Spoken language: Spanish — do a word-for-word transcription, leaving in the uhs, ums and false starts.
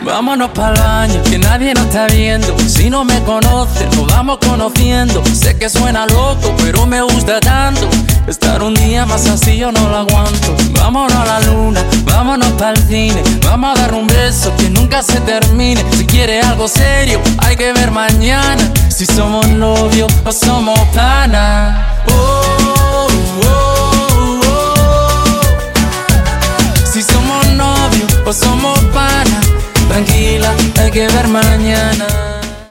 Vámonos pa'l baño, que nadie nos está viendo. Si no me conoces, nos vamos conociendo. Sé que suena loco, pero me gusta tanto. Estar un día más así yo no lo aguanto. Vámonos a la luna, vámonos pa'l cine. Vamos a dar un beso que nunca se termine. Si quieres algo serio, hay que ver mañana. Si somos novios o somos panas. Oh, oh, oh, oh. Si somos novios o somos panas. Tranquila, hay que ver mañana.